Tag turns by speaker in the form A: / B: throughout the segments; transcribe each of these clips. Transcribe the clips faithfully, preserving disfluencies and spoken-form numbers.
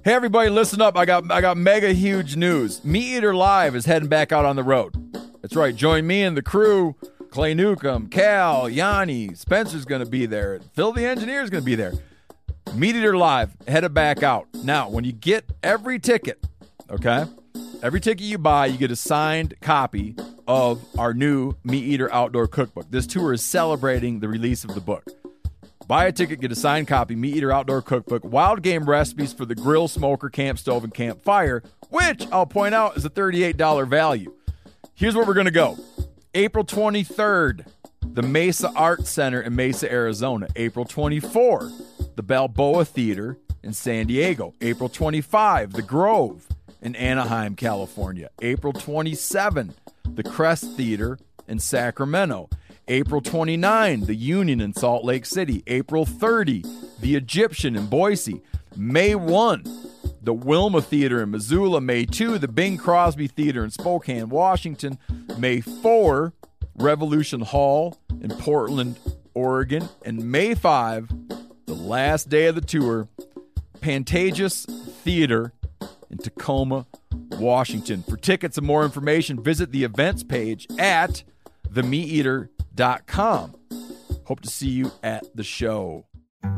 A: Hey everybody, listen up. I got I got mega huge news. Meat Eater Live is heading back out on the road. That's right. Join me and the crew. Clay Newcomb, Cal, Yanni, Spencer's going to be there. Phil the Engineer's going to be there. Meat Eater Live, headed back out. Now, when you get every ticket, okay, every ticket you buy, you get a signed copy of our new Meat Eater Outdoor Cookbook. This tour is celebrating the release of the book. Buy a ticket, get a signed copy, Meat Eater Outdoor Cookbook, wild game recipes for the grill, smoker, camp stove, and campfire, which I'll point out is a thirty-eight dollars value. Here's where we're going to go. April twenty-third, the Mesa Art Center in Mesa, Arizona. April twenty-fourth, the Balboa Theater in San Diego. April twenty-fifth, the Grove in Anaheim, California. April twenty-seventh, the Crest Theater in Sacramento. April twenty-ninth, the Union in Salt Lake City. April thirtieth, the Egyptian in Boise. May first, the Wilma Theater in Missoula. May second, the Bing Crosby Theater in Spokane, Washington. May fourth, Revolution Hall in Portland, Oregon. And May fifth, the last day of the tour, Pantages Theater in Tacoma, Washington. For tickets and more information, visit the events page at the meat eater dot com. Hope to see you at the show.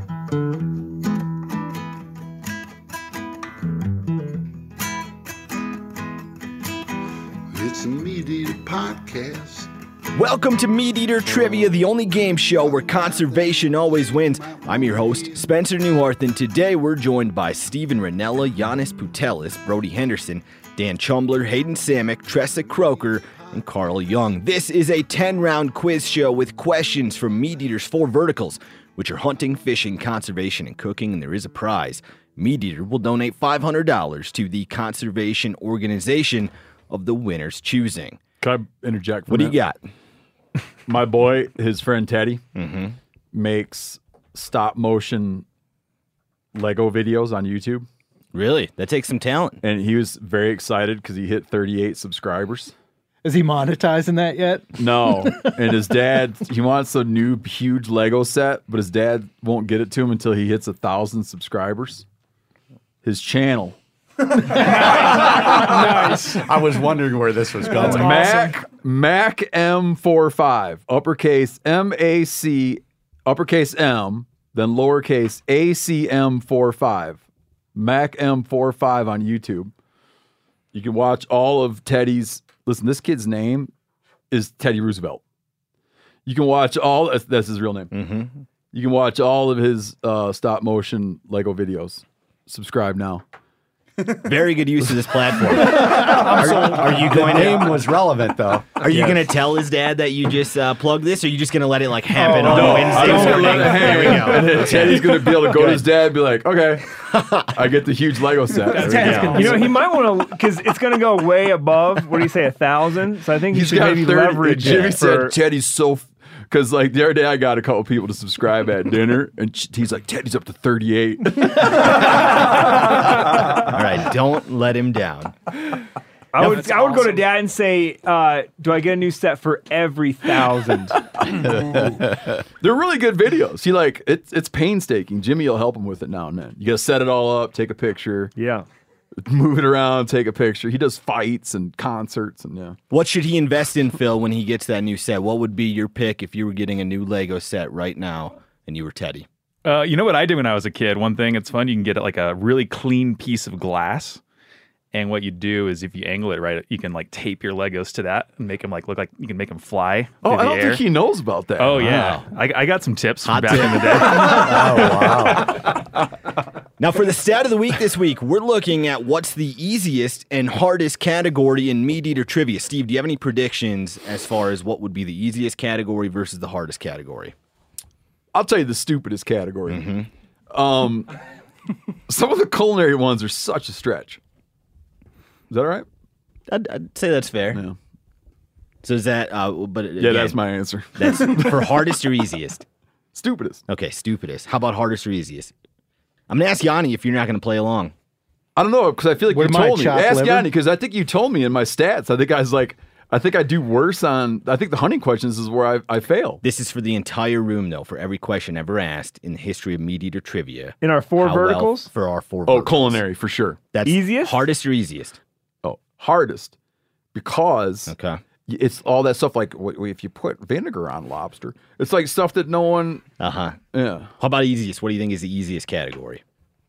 B: It's a Meat Eater podcast.
C: Welcome to Meat Eater Trivia, the only game show where conservation always wins. I'm your host, Spencer Newhart, and today we're joined by Steven Rinella, Giannis Putelis, Brody Henderson, Dan Chumbler, Hayden Samick, Tressa Croker, and Carl Young. This is a ten-round quiz show with questions from Meat Eater's four verticals, which are hunting, fishing, conservation, and cooking, and there is a prize. Meat Eater will donate five hundred dollars to the conservation organization of the winner's choosing.
A: Can I interject? For
C: what do you got?
A: My boy, his friend Teddy,
C: mm-hmm.
A: makes stop-motion Lego videos on YouTube.
C: Really? That takes some talent.
A: And he was very excited because he hit thirty-eight subscribers.
D: Is he monetizing that yet?
A: No. And his dad, he wants a new huge Lego set, but his dad won't get it to him until he hits a thousand subscribers. His channel.
E: Nice. I was wondering where this was going.
A: Mac awesome. Mac M forty-five, uppercase M A C, uppercase M, then lowercase A C M forty-five. Mac M forty-five on YouTube. You can watch all of Teddy's. Listen, this kid's name is Teddy Roosevelt. You can watch all. That's, that's his real name.
C: Mm-hmm.
A: You can watch all of his uh, stop motion Lego videos. Subscribe now.
C: Very good use of this platform. Are, are you going
E: the
C: to?
E: name was relevant though.
C: Are you
E: yes.
C: going to tell his dad that you just uh, plugged this, or are you just going to let it like happen
A: oh,
C: on
A: no,
C: Wednesday morning? There we go.
A: And then Teddy's going to be able to go to his dad and be like, "Okay, I get the huge Lego set."
F: You know, he might want to, because it's going to go way above. What do you say, a thousand? So I think he
A: He's
F: should
A: got
F: maybe
A: thirty,
F: leverage.
A: Jimmy
F: it
A: said
F: for,
A: Teddy's so. Because, like, the other day I got a couple people to subscribe at dinner, and he's like, Teddy's up to thirty-eight.
C: All right, don't let him down.
F: I would I would awesome. go to dad and say, uh, do I get a new set for every thousand?
A: They're really good videos. He, like, it's, it's painstaking. Jimmy will help him with it now and then. You got to set it all up, take a picture.
F: Yeah.
A: Move it around, take a picture. He does fights and concerts and yeah.
C: What should he invest in, Phil, when he gets that new set? What would be your pick if you were getting a new Lego set right now and you were Teddy?
G: Uh, you know what I did when I was a kid? One thing, it's fun. You can get like a really clean piece of glass. And what you do is if you angle it right, you can like tape your Legos to that and make them like look like you can make them fly.
A: Oh,
G: through
A: I
G: the
A: don't
G: air.
A: think he knows about that.
G: Oh,
A: wow.
G: yeah. I, I got some tips from
C: Hot
G: back
C: tip.
G: in the day.
C: Oh, wow. Now, for the stat of the week this week, we're looking at what's the easiest and hardest category in Meat Eater Trivia. Steve, do you have any predictions as far as what would be the easiest category versus the hardest category?
A: I'll tell you the stupidest category.
C: Mm-hmm.
A: Um, some of the culinary ones are such a stretch. Is that all right?
C: I'd, I'd say that's fair.
A: Yeah.
C: So is that, uh, but again,
A: yeah, that's my answer.
C: That's for hardest or easiest?
A: Stupidest.
C: Okay, stupidest. How about hardest or easiest? I'm going to ask Yanni if you're not going to play along.
A: I don't know, because I feel like
D: What
A: you
D: am I,
A: told me.
D: chopped
A: Ask
D: liver?
A: Yanni, because I think you told me in my stats. I think I was like, I think I do worse on. I think the hunting questions is where I, I fail.
C: This is for the entire room, though, for every question ever asked in the history of Meat Eater trivia.
F: In our four
C: How well
F: verticals?
C: for our four
A: Oh,
C: verticals.
A: culinary for sure.
C: That's
F: Easiest?
C: hardest or easiest?
A: Oh, hardest because
C: Okay.
A: it's all that stuff. Like wh- if you put vinegar on lobster, it's like stuff that no one.
C: Uh-huh.
A: Yeah,
C: How about easiest? What do you think is the easiest category?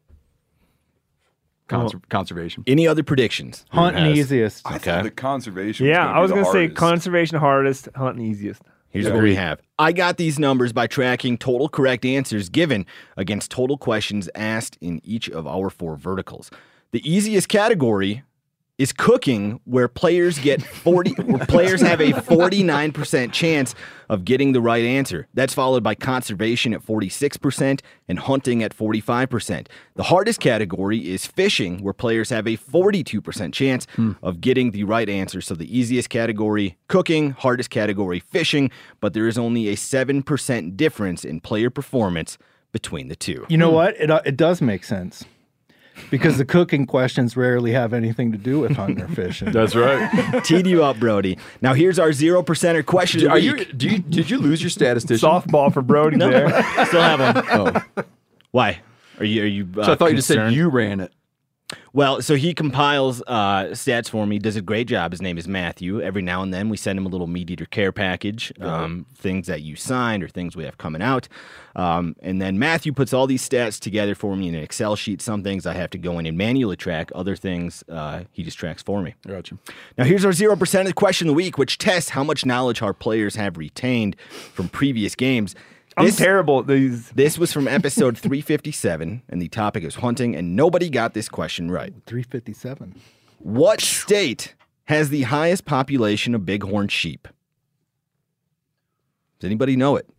A: Conser- conservation.
C: Any other predictions?
D: Hunting
C: Who has-
D: easiest.
H: I
C: Okay.
H: thought the conservation.
F: Yeah,
H: was
F: I was
H: going
F: going
H: to
F: to say conservation hardest, hunting easiest.
C: Here's
H: Yeah.
C: what we have. I got these numbers by tracking total correct answers given against total questions asked in each of our four verticals. The easiest category is cooking, where players get forty where players have a forty-nine percent chance of getting the right answer. That's followed by conservation at forty-six percent and hunting at forty-five percent. The hardest category is fishing, where players have a forty-two percent chance of getting the right answer. So the easiest category, cooking, hardest category, fishing, but there is only a seven percent difference in player performance between the two.
D: You know what? It uh, it does make sense. Because the cooking questions rarely have anything to do with hunting or fishing.
A: That's right.
C: Teed you up, Brody. Now here's our zero percenter question of the
A: Are you?
C: week.
A: Do you? Did you lose your statistician?
F: Softball for Brody there.
C: Still have one.
A: Oh,
C: Why? Are you? Are you? Uh,
A: so I thought you just said
C: concerned?
A: you ran it.
C: Well, so he compiles uh, stats for me, does a great job. His name is Matthew. Every now and then we send him a little Meat Eater care package, um, things that you signed or things we have coming out. Um, and then Matthew puts all these stats together for me in an Excel sheet. Some things I have to go in and manually track. Other things uh, he just tracks for me.
A: Gotcha.
C: Now, here's our zero percent question of the week, which tests how much knowledge our players have retained from previous games.
F: I'm
C: This-
F: terrible at these.
C: This was from episode three fifty-seven, and the topic is hunting, and nobody got this question right.
D: three fifty-seven.
C: What state has the highest population of bighorn sheep? Does anybody know it?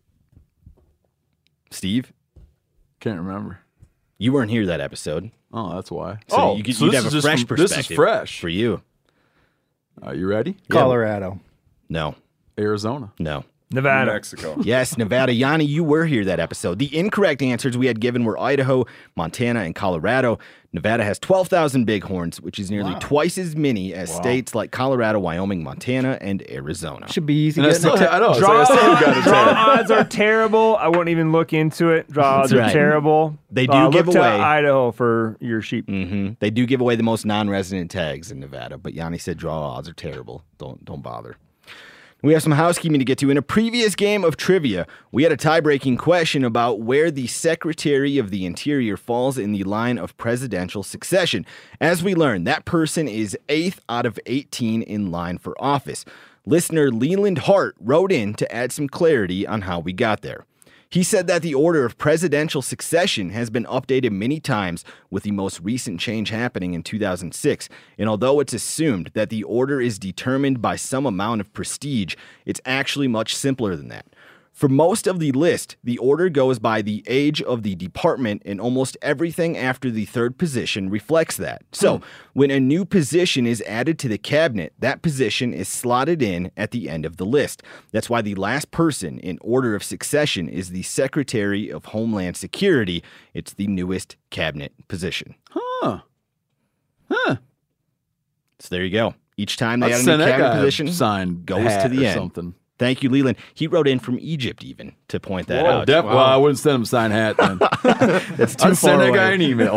C: Steve,
A: Can't remember.
C: you weren't here that episode,
A: Oh, that's why.
C: so
A: oh,
C: you could,
A: so
C: you'd
A: this
C: have
A: is
C: a
A: just
C: fresh
A: from-
C: perspective.
A: This is fresh
C: for you.
A: Are you ready?
D: Colorado.
C: No,
A: Arizona.
C: no.
F: Nevada.
H: Mexico.
C: Yes, Nevada. Yanni, you were here that episode. The incorrect answers we had given were Idaho, Montana, and Colorado. Nevada has twelve thousand bighorns, which is nearly twice as many as states like Colorado, Wyoming, Montana, and Arizona.
D: Should be easy
A: And I
D: getting
A: still,
D: a ta-
A: I know.
F: Draw,
A: so I still got a
F: draw
A: ten.
F: odds are terrible. I won't even look into it. Draw odds
C: That's
F: are
C: right.
F: terrible.
C: They do
F: Uh,
C: give
F: look to
C: away-
F: Idaho for your sheep.
C: hmm They do give away the most non-resident tags in Nevada, but Yanni said draw odds are terrible. Don't don't bother. We have some housekeeping to get to. In a previous game of trivia, we had a tie-breaking question about where the Secretary of the Interior falls in the line of presidential succession. As we learned, that person is eighth out of eighteen in line for office. Listener Leland Hart wrote in to add some clarity on how we got there. He said that the order of presidential succession has been updated many times, with the most recent change happening in two thousand six. And although it's assumed that the order is determined by some amount of prestige, it's actually much simpler than that. For most of the list, the order goes by the age of the department, and almost everything after the third position reflects that. So, when a new position is added to the cabinet, that position is slotted in at the end of the list. That's why the last person in order of succession is the Secretary of Homeland Security. It's the newest cabinet position.
A: Huh. Huh.
C: So there you go. Each time they
A: I'd
C: add a
A: send
C: new
A: that
C: cabinet
A: guy a
C: position,
A: signed
C: goes
A: hat
C: to the
A: or
C: end.
A: something.
C: Thank you, Leland. He wrote in from Egypt even to point that
A: Oh,
C: out.
A: def- well, I wouldn't send him a signed hat then.
C: That's too
A: I'd
C: far
A: send that
C: away.
A: guy an email.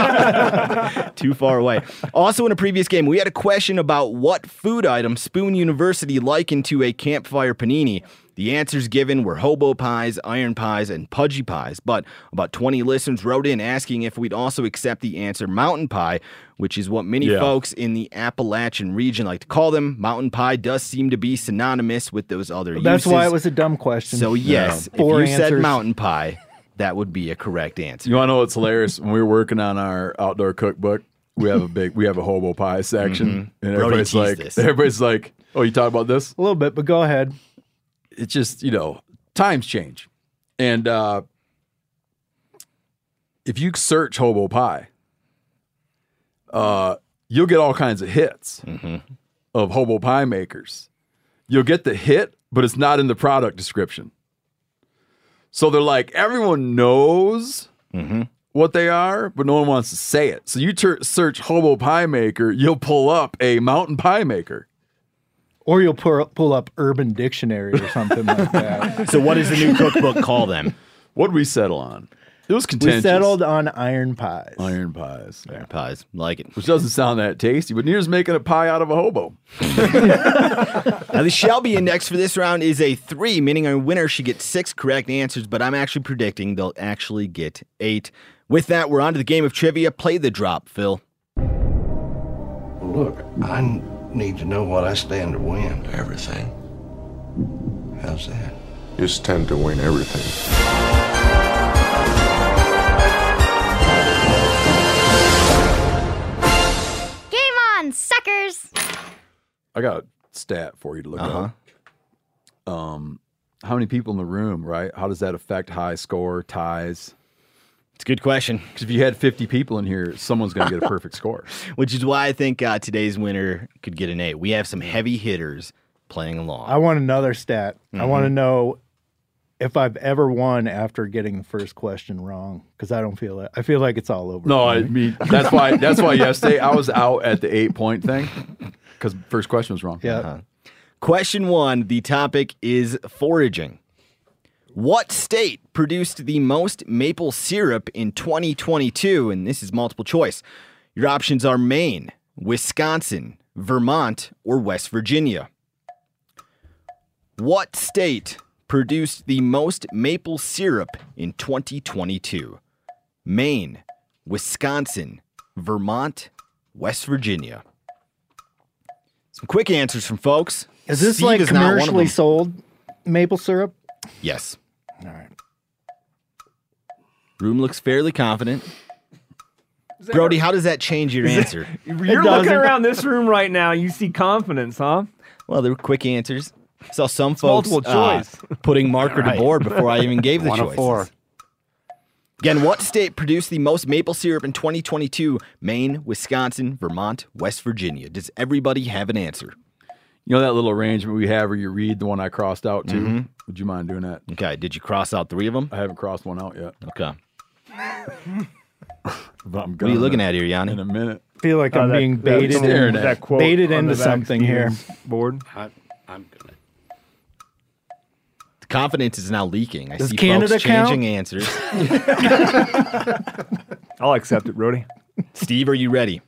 C: Too far away. Also, in a previous game, we had a question about what food item Spoon University likened to a campfire panini. The answers given were hobo pies, iron pies, and pudgy pies, but about twenty listeners wrote in asking if we'd also accept the answer mountain pie, which is what many
A: Yeah.
C: folks in the Appalachian region like to call them. Mountain pie does seem to be synonymous with those other
D: That's
C: uses.
D: why it was a dumb question.
C: So yes, if
D: Four
C: you said
D: answers.
C: mountain pie, that would be a correct answer.
A: You want to know what's hilarious? When we were working on our outdoor cookbook, we have a big, we have a hobo pie section, and
C: Brody
A: everybody's
C: teased
A: like,
C: this.
A: everybody's like, "Oh, you talk about this?"
D: A little bit, but go ahead.
A: It's just, you know, times change, and uh, if you search hobo pie, uh, you'll get all kinds of hits of hobo pie makers. You'll get the hit, but it's not in the product description. So they're like, everyone knows what they are, but no one wants to say it. So you ter- search hobo pie maker, you'll pull up a mountain pie maker
D: Or you'll pull, pull up Urban Dictionary or something like that.
C: So what does the new cookbook call them?
A: What did we settle on? It was
D: We
A: contentious.
D: settled on iron pies.
A: Iron pies. Yeah.
C: Pies. Like it.
A: Which doesn't sound that tasty, but near's making a pie out of a hobo.
C: Now, the Shelby Index for this round is a three, meaning our winner should get six correct answers, but I'm actually predicting they'll actually get eight. With that, we're on to the game of trivia. Play the drop, Phil.
B: Look, I n- need to know what I stand to win.
H: Everything.
B: How's that?
H: You stand to win everything.
I: Game on, suckers!
A: I got a stat for you to look
C: Uh-huh.
A: up. Um, how many people in the room, right? How does that affect high score, ties?
C: It's a good question.
A: Because if you had fifty people in here, someone's going to get a perfect score.
C: Which is why I think uh, today's winner could get an eight. We have some heavy hitters playing along.
D: I want another stat. I
C: Mm-hmm.
D: want to know if I've ever won after getting the first question wrong, because I don't feel it. I feel like it's all over.
A: No,
D: for
A: I
D: me.
A: mean that's why. That's why yesterday I was out at the eight point thing because first question was wrong.
D: Yeah.
C: Uh-huh. Question one, the topic is foraging. What state produced the most maple syrup in twenty twenty-two? And this is multiple choice. Your options are Maine, Wisconsin, Vermont, or West Virginia. What state produced the most maple syrup in twenty twenty-two? Maine, Wisconsin, Vermont, West Virginia. Some quick answers from folks.
D: Is this
C: Steve
D: like
C: is not one of
D: commercially
C: them.
D: sold maple syrup?
C: Yes.
D: All right.
C: Room looks fairly confident. Brody, how does that change your answer?
F: You're
D: doesn't.
F: looking around this room right now. You see confidence, huh?
C: Well, they were quick answers. Saw some folks
F: multiple
C: uh,
F: choice.
C: putting marker to
E: Right.
C: board before I even gave the
E: One of
C: choices.
E: four.
C: Again, what state produced the most maple syrup in twenty twenty-two? Maine, Wisconsin, Vermont, West Virginia. Does everybody have an answer?
A: You know that little arrangement we have where you read the one I crossed out too? Would you mind doing that?
C: Okay, did you cross out three of them?
A: I haven't crossed one out yet.
C: Okay.
A: But I'm
C: What are you looking at here,
A: in
C: Yanni?
A: a minute.
D: I feel like
F: Uh,
D: I'm
F: that-
D: being
F: that-
D: baited,
A: staring
D: in,
A: at
F: that quote
D: baited
F: on
D: into
F: the back of
D: something here.
F: Steven's board.
E: I, I'm good.
C: The confidence is now leaking. I
D: Does
C: see
D: Canada
C: folks
D: count?
C: changing answers.
F: I'll accept it, Brody.
C: Steve, are you ready?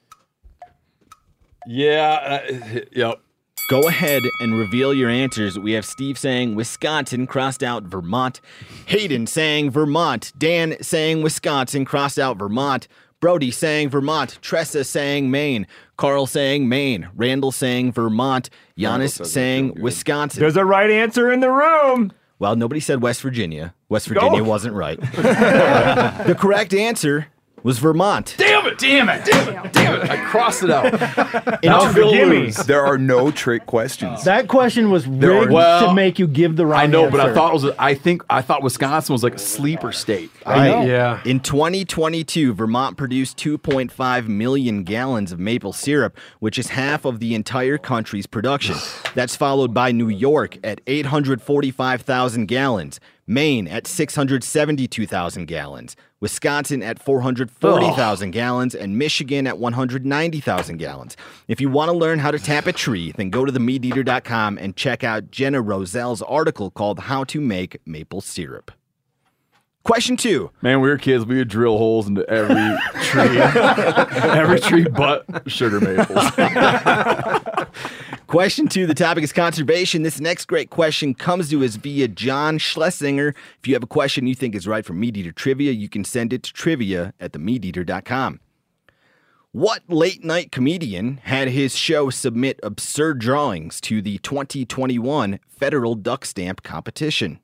A: Yeah. Uh, yep.
C: Go ahead and reveal your answers. We have Steve saying Wisconsin, crossed out Vermont. Hayden saying Vermont. Dan saying Wisconsin, crossed out Vermont. Brody saying Vermont. Tressa saying Maine. Carl saying Maine. Randall saying Vermont. Giannis
A: says I
C: saying
A: feel good.
C: Wisconsin.
F: There's a right answer in the room.
C: Well, nobody said West Virginia. West Virginia
F: Go.
C: wasn't right. The correct answer was Vermont.
A: Damn it! Damn it! Damn it! Damn it! I crossed it out.
F: Now
A: Phil
F: forgive me.
A: lose.
J: There are no trick questions.
D: That question was
A: are-
D: rigged
A: well,
D: to make you give the wrong
A: I know, but I
D: answer.
A: thought it was. I think I thought Wisconsin was like a sleeper state.
D: I know.
E: Yeah.
C: In twenty twenty-two, Vermont produced two point five million gallons of maple syrup, which is half of the entire country's production. That's followed by New York at eight hundred forty-five thousand gallons, Maine at six hundred seventy-two thousand gallons, Wisconsin at four hundred forty thousand gallons, and Michigan at one hundred ninety thousand gallons. If you want to learn how to tap a tree, then go to the meat eater dot com and check out Jenna Roselle's article called How to Make Maple Syrup. Question two.
A: Man, we were kids. We would drill holes into every tree, every tree but sugar maples.
C: Question two, the topic is conservation. This next great question comes to us via John Schlesinger. If you have a question you think is right for Meat Eater Trivia, you can send it to trivia at the meat eater dot com. What late night comedian had his show submit absurd drawings to the twenty twenty-one Federal Duck Stamp Competition?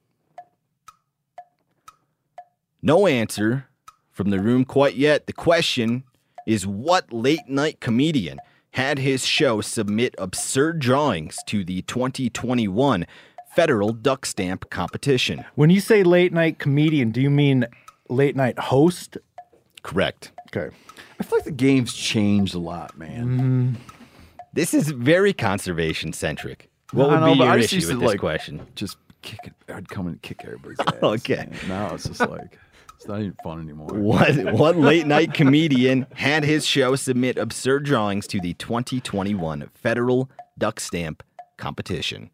C: No answer from the room quite yet. The question is, what late night comedian had his show submit absurd drawings to the twenty twenty-one Federal Duck Stamp Competition?
D: When you say late night comedian, do you mean late night host?
C: Correct.
D: Okay.
A: I feel like the game's changed a lot, man.
C: This is very conservation centric. What
A: I
C: would
A: know,
C: be
A: but
C: your
A: I just
C: issue
A: used
C: with
A: to,
C: this
A: like,
C: question?
A: Just kick it. I'd come and kick everybody's ass.
C: Okay.
A: man. Now it's just like it's not even fun anymore.
C: What what late night comedian had his show submit absurd drawings to the twenty twenty-one Federal Duck Stamp competition.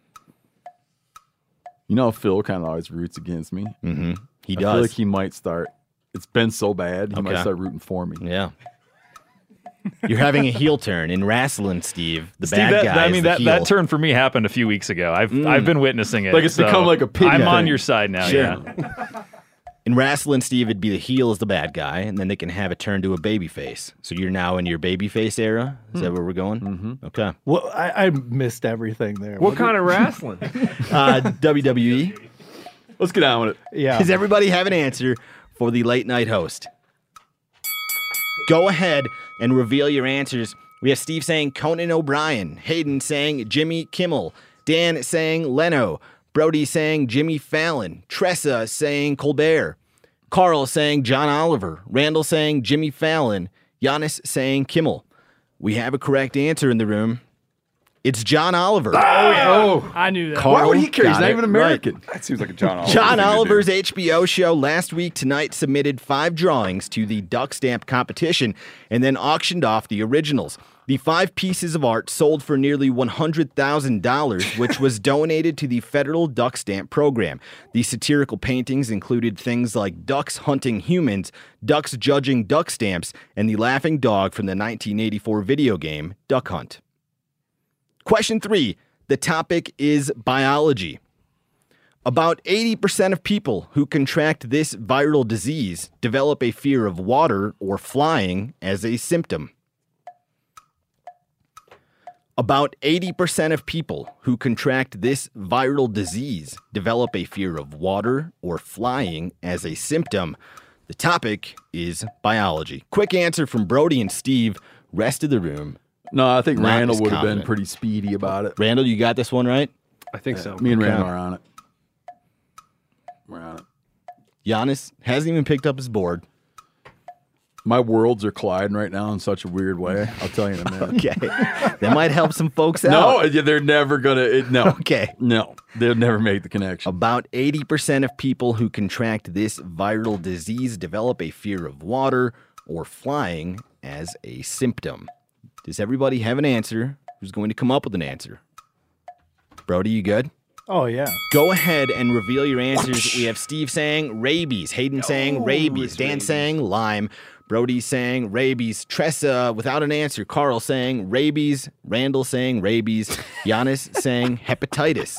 A: You know, Phil kind of always roots against me.
C: Mm-hmm. He
A: I
C: does.
A: feel like he might start. It's been so bad, he
C: Okay.
A: might start rooting for me.
C: Yeah. You're having a heel turn in wrestling, Steve. The
G: Steve,
C: bad
G: that,
C: guy
G: I
C: is
G: mean
C: the
G: that,
C: heel.
G: that turn for me happened a few weeks ago. I've
C: Mm.
G: I've been witnessing it.
A: Like it's
G: so
A: become like a pity
G: I'm on
A: thing.
G: your side now.
C: Sure.
G: Yeah.
C: In wrestling, Steve, it'd be the heel is the bad guy, and then they can have it turn to a baby face. So you're now in your baby face era? Is that where we're going? Mm-hmm. Okay.
D: Well, I, I missed everything there.
F: What kind of wrestling?
C: Uh, W W E.
A: Let's get on with it.
D: Yeah.
C: Does everybody have an answer for the late night host? Go ahead and reveal your answers. We have Steve saying Conan O'Brien, Hayden saying Jimmy Kimmel, Dan saying Leno, Brody saying Jimmy Fallon, Tressa saying Colbert, Carl saying John Oliver, Randall saying Jimmy Fallon, Giannis saying Kimmel. We have a correct answer in the room. It's John Oliver.
A: Oh,
K: I knew that.
C: Carl
A: why would he care? He's
C: got
A: not
C: it
A: even
C: right.
A: American.
J: That seems like a John Oliver.
C: John
J: thing to do.
C: Oliver's H B O show last week tonight submitted five drawings to the Duck Stamp competition and then auctioned off the originals. The five pieces of art sold for nearly one hundred thousand dollars, which was donated to the federal Duck Stamp program. The satirical paintings included things like ducks hunting humans, ducks judging duck stamps, and the laughing dog from the nineteen eighty-four video game Duck Hunt. Question three. The topic is biology. About eighty percent of people who contract this viral disease develop a fear of water or flying as a symptom. About eighty percent of people who contract this viral disease develop a fear of water or flying as a symptom. The topic is biology. Quick answer from Brody and Steve. Rest of the room.
A: No, I think
C: Not
A: Randall
C: as
A: would have been
C: confident.
A: pretty speedy about it.
C: Randall, you got this one right?
F: I think so.
A: Me and
C: Okay.
A: Randall are on it. We're on it.
C: Giannis hasn't even picked up his board.
A: My worlds are colliding right now in such a weird way. I'll tell you in a minute.
C: Okay. That might help some folks out.
A: No, they're never gonna. It, no.
C: Okay.
A: No, they'll never make the connection.
C: About eighty percent of people who contract this viral disease develop a fear of water or flying as a symptom. Does everybody have an answer? Who's going to come up with an answer? Brody, you good?
D: Oh, yeah.
C: Go ahead and reveal your answers. We have Steve saying rabies, Hayden saying rabies, Dan saying Lyme, Brody saying rabies, Tressa without an answer, Carl saying rabies, Randall saying rabies, Giannis saying hepatitis.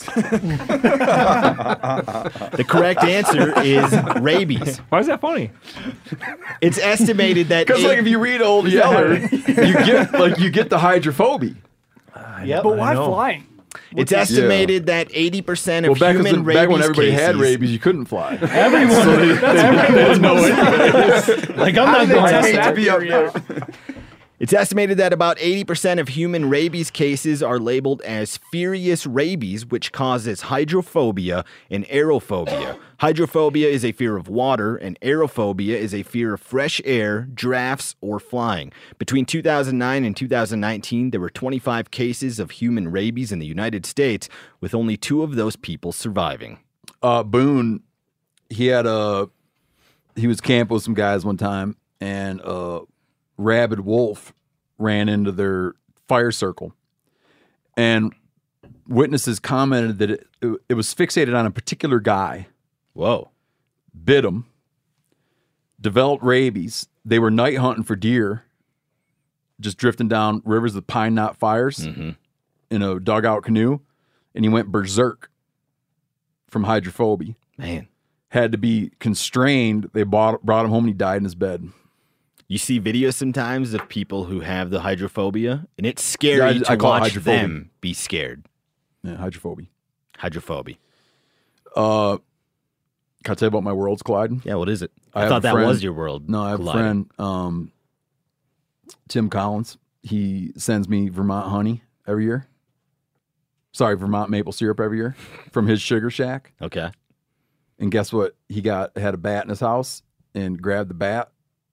C: The correct answer is rabies.
F: Why is that funny?
C: It's estimated that
A: Because like if you read Old Yeller, you get like you get the hydrophobia.
D: Yep.
K: But why
F: know.
K: flying?
C: it's estimated that eighty percent
A: Well,
C: of
A: back,
C: human
A: the,
C: rabies
A: back when everybody
C: cases,
A: had rabies, you couldn't fly.
K: Everyone. That's everyone.
D: Like, I'm not going
K: Test
D: to
K: that theory out.
C: It's estimated that about eighty percent of human rabies cases are labeled as furious rabies, which causes hydrophobia and aerophobia. Hydrophobia is a fear of water, and aerophobia is a fear of fresh air, drafts, or flying. Between two thousand nine and two thousand nineteen, there were twenty-five cases of human rabies in the United States, with only two of those people surviving.
A: Uh, Boone, he had a he was camping with some guys one time, and a rabid wolf ran into their fire circle, and witnesses commented that it, it, it was fixated on a particular guy.
C: Whoa.
A: Bit him, developed rabies. They were night hunting for deer, just drifting down rivers of pine knot fires in a dugout canoe, and he went berserk from hydrophobia.
C: Man.
A: Had to be constrained. They bought, brought him home and he died in his bed.
C: You see videos sometimes of people who have the hydrophobia, and it's scary
A: Yeah, I-
C: to
A: I call it
C: watch
A: hydrophobia.
C: them be scared.
A: Yeah, hydrophobia.
C: Hydrophobia.
A: Uh, can I tell you about my worlds colliding?
C: Yeah, what is it?
A: I
C: I,
A: have
C: thought
A: a
C: that
A: friend-
C: was your world.
A: No, I have
C: colliding.
A: a friend, um, Tim Collins. He sends me Vermont honey every year. Sorry, Vermont maple syrup every year from his sugar shack.
C: Okay.
A: And guess what? He got had a bat in his house and grabbed the bat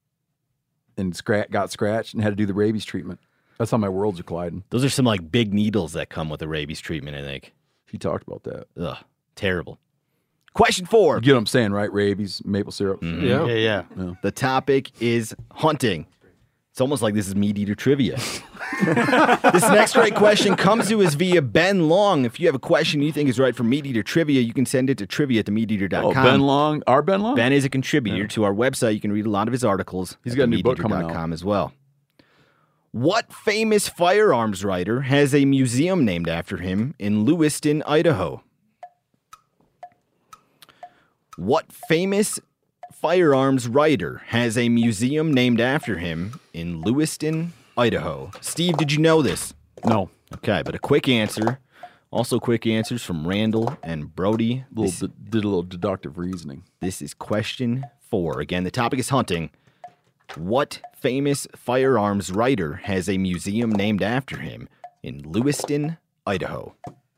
A: and scrat got scratched and had to do the rabies treatment. That's how my worlds are colliding.
C: Those are some like big needles that come with a rabies treatment, I think.
A: He talked about that.
C: Ugh, terrible. Question four.
A: You get what I'm saying, right? Rabies, maple syrup.
C: Mhm.
E: Yeah, yeah.
C: The topic is hunting. It's almost like this is Meat Eater Trivia. This next right question comes to us via Ben Long. If you have a question you think is right for Meat Eater Trivia, you can send it to trivia at the meat eater dot com.
A: Oh, Ben Long? Our Ben Long?
C: Ben is a contributor yeah. to our website. You can read a lot of his articles.
A: He's got a new book coming out.
C: As well. What famous firearms writer has a museum named after him in Lewiston, Idaho? What famous firearms writer has a museum named after him in Lewiston, Idaho? Steve, did you know this?
A: No.
C: Okay, but a quick answer. Also quick answers from Randall and Brody.
A: A little, this, did a little deductive reasoning.
C: This is question four. Again, the topic is hunting. What famous firearms writer has a museum named after him in Lewiston, Idaho?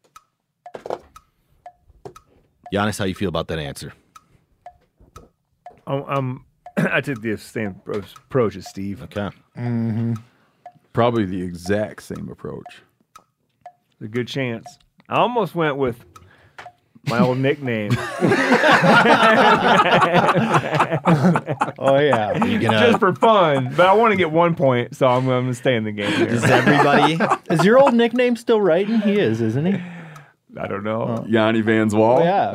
C: Giannis, how you feel about that answer?
F: Um, um I took the same approach as Steve.
C: Okay.
D: Mm-hmm.
A: Probably the exact same approach.
F: A good chance. I almost went with my old nickname.
D: Oh, yeah.
C: You gonna...
F: Just for fun. But I want to get one point, so I'm going to stay in the game here.
C: Does everybody...
D: Is your old nickname still writing? He is, isn't he?
F: I don't know.
A: Oh. Yanni Van's Wall?
D: Oh, yeah.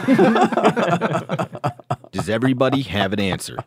A: Uh.
C: Does everybody have an answer?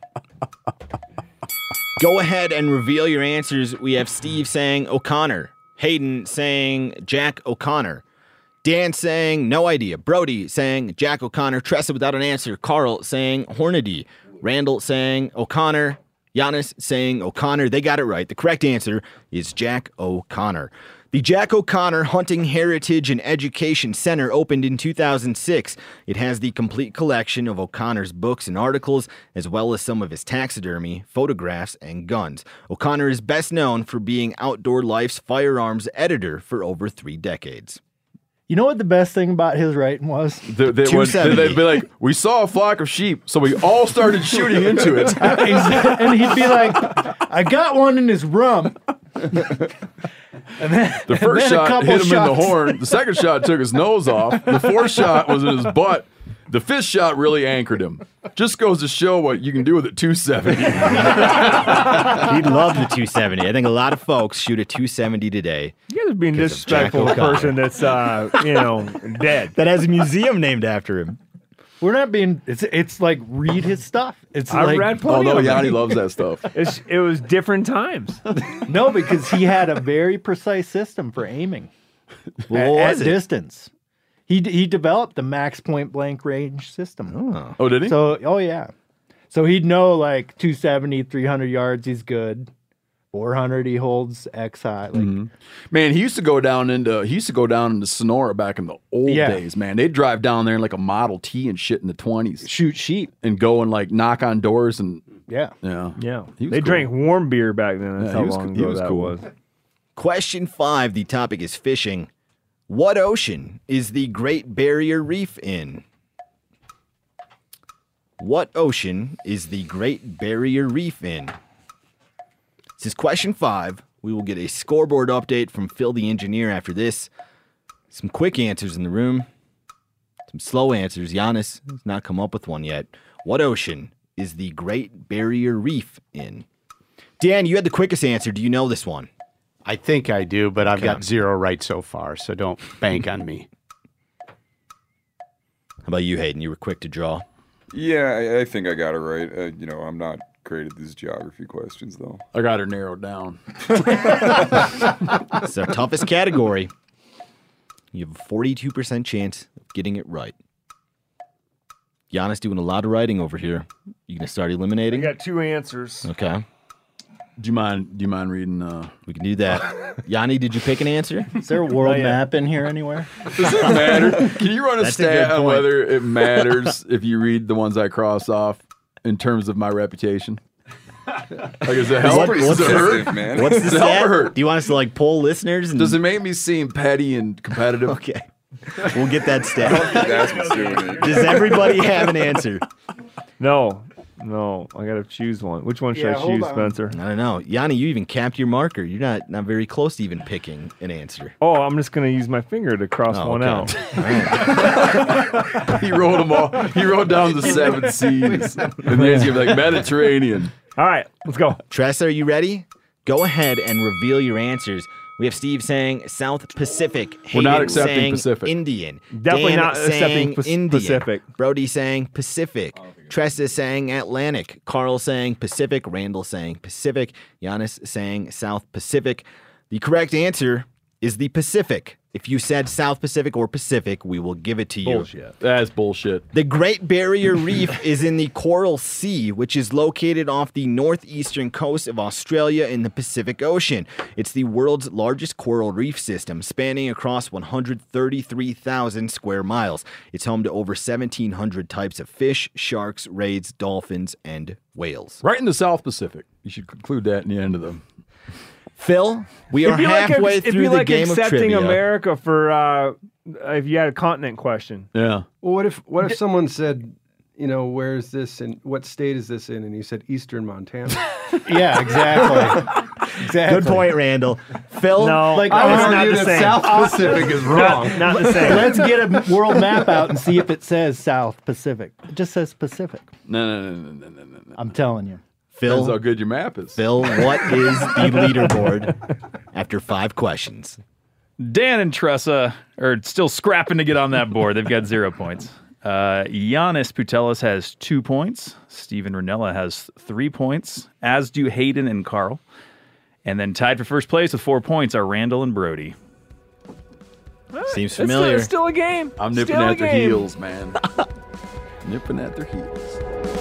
C: Go ahead and reveal your answers. We have Steve saying O'Connor. Hayden saying Jack O'Connor. Dan saying no idea. Brody saying Jack O'Connor. Tressa without an answer. Carl saying Hornady. Randall saying O'Connor. Giannis saying O'Connor. They got it right. The correct answer is Jack O'Connor. The Jack O'Connor Hunting Heritage and Education Center opened in two thousand six. It has the complete collection of O'Connor's books and articles, as well as some of his taxidermy, photographs, and guns. O'Connor is best known for being Outdoor Life's firearms editor for over three decades.
D: You know what the best thing about his writing was?
A: They, they would, they'd be like, we saw a flock of sheep, so we all started shooting into it.
D: And he'd be like, I got one in his rump. And then,
A: the first shot hit him
D: shots.
A: in the horn. The second shot took his nose off. The fourth shot was in his butt. The fifth shot really anchored him. Just goes to show what you can do with a two seventy.
C: He'd love the two seventy. I think a lot of folks shoot a two seventy today.
F: You guys are being disrespectful to a person that's, uh, you know, dead.
C: That has a museum named after him.
D: We're not being. It's it's like read his stuff. It's
F: I
D: like,
F: read plenty.
A: Oh no,
F: of
A: Yanni
F: it.
A: loves that stuff.
F: It's, it was different times.
D: No, because he had a very precise system for aiming
C: Well,
D: at,
C: was
D: at
C: it?
D: distance. He he developed the max point blank range system.
C: Oh,
A: oh did he?
D: So oh yeah, so he'd know like two seventy, three hundred yards. He's good. four hundred, he holds X high. Like,
A: mm-hmm. Man, he used to go down into he used to go down into Sonora back in the old
D: Yeah.
A: days. Man, they'd drive down there in like a Model T and shit in the twenties,
D: shoot sheep.
A: and go and like knock on doors and
D: Yeah.
A: yeah,
F: Yeah.
A: He was
F: They
A: cool.
F: drank warm beer back then. That's
A: Yeah,
F: how
A: he was
F: long
A: co- he
F: ago
A: was
F: that
A: cool.
F: was.
C: Question five, the topic is fishing. What ocean is the Great Barrier Reef in? What ocean is the Great Barrier Reef in? This is question five. We will get a scoreboard update from Phil the engineer after this. Some quick answers in the room. Some slow answers. Giannis has not come up with one yet. What ocean is the Great Barrier Reef in? Dan, you had the quickest answer. Do you know this one?
E: I think I do, but I've
C: Okay.
E: got zero right so far, so don't bank on me.
C: How about you, Hayden? You were quick to draw.
K: Yeah, I, I think I got it right. Uh, you know, I'm not great at these geography questions, though.
A: I got her narrowed down.
C: It's our toughest category. You have a forty-two percent chance of getting it right. Giannis doing a lot of writing over here. You gonna start
F: I
C: eliminating?
F: got two answers.
C: Okay,
A: Do you mind? Do you mind reading? Uh...
C: we can do that. Yanni, did you pick an answer?
D: Is there a world
F: yeah.
D: map in here anywhere?
A: Does it matter? Can you run a
C: That's a good
A: stat on
C: point.
A: whether it matters if you read the ones I cross off in terms of my reputation? Like, does it help?
C: What-
K: Pretty
C: what's the-
K: sensitive, man.
C: What's the
A: Does it help or
C: stat?
A: hurt?
C: Do you want us to like poll listeners? And...
A: Does it make me seem petty and competitive?
C: Okay, we'll get that stat.
K: That's what's doing it.
C: Does everybody have an answer?
F: No, no, I got to choose one. Which one should
D: Yeah,
F: I
D: hold
F: choose,
D: on.
F: Spencer?
C: I don't know. Yanni, you even capped your marker. You're not not very close to even picking an answer.
F: Oh, I'm just going to use my finger to cross
C: Oh,
F: one
C: okay.
F: out.
A: He wrote them all. He wrote down the seven seas, and then he's gonna be like Mediterranean.
F: All right, let's go.
C: Tressa, are you ready? Go ahead and reveal your answers. We have Steve saying South Pacific.
A: We're
C: Hayden
A: not accepting
C: saying
A: Pacific.
C: Indian.
F: Definitely
C: Dan
F: not
C: saying
F: accepting Pac-
C: Indian.
F: Pacific.
C: Brody saying Pacific. Tressa saying Atlantic. Carl saying Pacific. Randall saying Pacific. Giannis saying South Pacific. The correct answer is the Pacific. If you said South Pacific or Pacific, we will give it to you.
A: Bullshit. That's bullshit.
C: The Great Barrier Reef is in the Coral Sea, which is located off the northeastern coast of Australia in the Pacific Ocean. It's the world's largest coral reef system, spanning across one hundred thirty-three thousand square miles. It's home to over seventeen hundred types of fish, sharks, rays, dolphins, and whales.
A: Right in the South Pacific. You should conclude that in the end of the...
C: Phil, we are
F: It'd be like
C: halfway
F: a- it'd
C: through
F: be
C: the
F: like
C: game of
F: accepting
C: trivia.
F: America for uh, if you had a continent question.
A: Yeah.
L: Well, what if what if someone said, you know, where is this and what state is this in? And you said Eastern Montana.
D: Yeah, exactly. exactly.
C: Good point, Randall. Phil,
F: No,
L: Like,
F: I
L: I
F: was
L: would
F: not
L: argue
F: the
L: that
F: same.
L: South Pacific is wrong.
F: Not, not the same.
D: Let's get a world map out and see if it says South Pacific. It just says Pacific.
A: No, no, no, no, no, no, no.
D: I'm telling you.
C: Phil,
A: Depends how good your map is.
C: Phil, what is the leaderboard after five questions?
G: Dan and Tressa are still scrapping to get on that board. They've got zero points. Uh, Giannis Putelis has two points. Steven Ranella has three points, as do Hayden and Carl. And then tied for first place with four points are Randall and Brody.
C: Seems
F: It's still,
C: familiar.
F: it's still a game.
A: I'm nipping
F: Still a
A: at their
F: game.
A: heels, man. Nipping at their heels.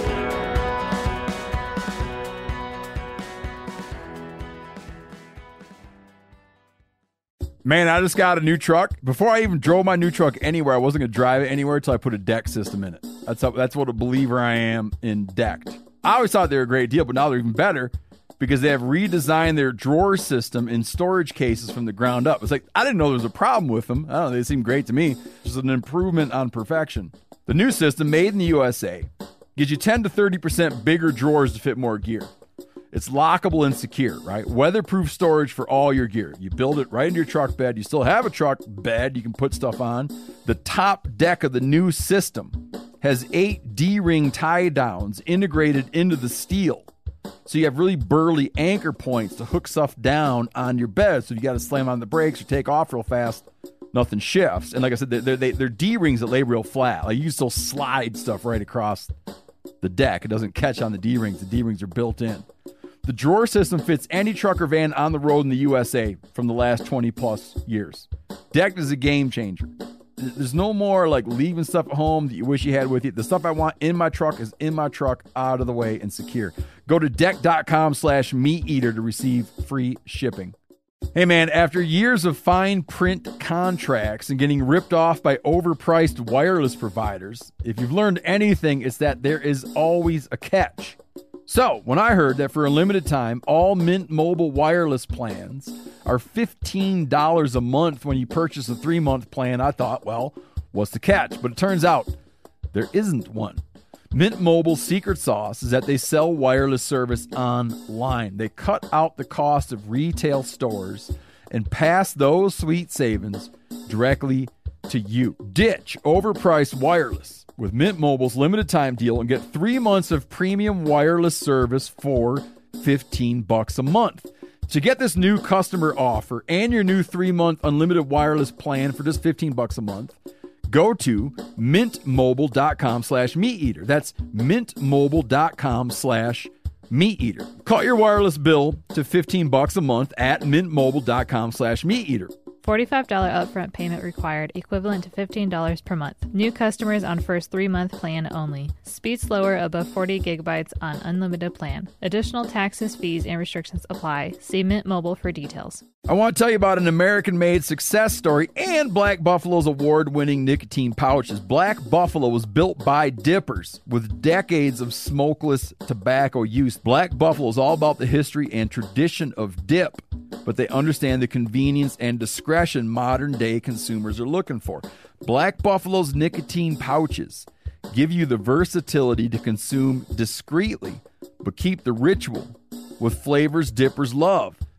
A: Man, I just got a new truck. Before I even drove my new truck anywhere, I wasn't going to drive it anywhere until I put a deck system in it. That's how, that's what a believer I am in Decked. I always thought they were a great deal, but now they're even better because they have redesigned their drawer system in storage cases from the ground up. It's like, I didn't know there was a problem with them. I don't know, they seem great to me. Just an improvement on perfection. The new system, made in the U S A, gives you ten to thirty percent bigger drawers to fit more gear. It's lockable and secure, right? Weatherproof storage for all your gear. You build it right into your truck bed. You still have a truck bed you can put stuff on. The top deck of the new system has eight D-ring tie downs integrated into the steel. So you have really burly anchor points to hook stuff down on your bed. So you got to slam on the brakes or take off real fast. Nothing shifts. And like I said, they're, they're, they're D-rings that lay real flat. Like you can still slide stuff right across the deck. It doesn't catch on the D-rings. The D-rings are built in. The drawer system fits any truck or van on the road in the U S A from the last twenty plus years. Decked is a game changer. There's no more like leaving stuff at home that you wish you had with you. The stuff I want in my truck is in my truck, out of the way and secure. Go to deck.com slash meat eater to receive free shipping. Hey man, after years of fine print contracts and getting ripped off by overpriced wireless providers, if you've learned anything, it's that there is always a catch. So, when I heard that for a limited time, all Mint Mobile wireless plans are fifteen dollars a month when you purchase a three-month plan, I thought, well, what's the catch? But it turns out there isn't one. Mint Mobile's secret sauce is that they sell wireless service online. They cut out the cost of retail stores and pass those sweet savings directly to you. Ditch overpriced wireless with Mint Mobile's limited time deal and get three months of premium wireless service for fifteen bucks a month. To get this new customer offer and your new three-month unlimited wireless plan for just fifteen bucks a month, go to mintmobile.com slash meat eater. That's mintmobile.com slash meat eater. Cut your wireless bill to fifteen bucks a month at mintmobile.com slash meat eater.
M: forty-five dollars upfront payment required, equivalent to fifteen dollars per month. New customers on first three-month plan only. Speed slower above forty gigabytes on unlimited plan. Additional taxes, fees, and restrictions apply. See Mint Mobile for details.
A: I want to tell you about an American-made success story and Black Buffalo's award-winning nicotine pouches. Black Buffalo was built by dippers with decades of smokeless tobacco use. Black Buffalo is all about the history and tradition of dip, but they understand the convenience and discretion modern-day consumers are looking for. Black Buffalo's nicotine pouches give you the versatility to consume discreetly, but keep the ritual with flavors dippers love.